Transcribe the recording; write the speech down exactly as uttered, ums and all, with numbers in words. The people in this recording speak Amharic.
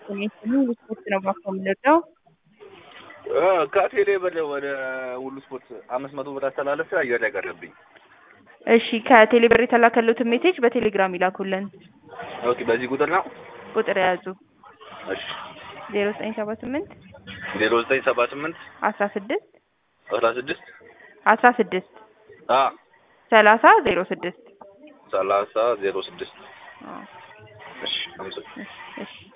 ሙሉ ስፖርት ነው ባኮ ምንለው ከቴሌ ብር ወደ ሁሉ ስፖርት አምስት መቶ ብር አስተላለፈ አየር ላይ ቀረብኝ። እሺ ከቴሌ ብር የተላከሉት ሜሴጅ በቴሌግራም ይላኩልን። ኦኬ በዚህ ቁጥር ነው ቁጥር ያዙ እሺ ዜሮ ዘጠኝ ሰባ ስምንት ዜሮ ዘጠኝ ሰባ ስምንት አስራ ስድስት አስራ ስድስት አስራ ስድስት አ ሰላሳ ዜሮ ስድስት ሰላሳ ዜሮ ስድስት አዎ እሺ አመሰግናለሁ። እሺ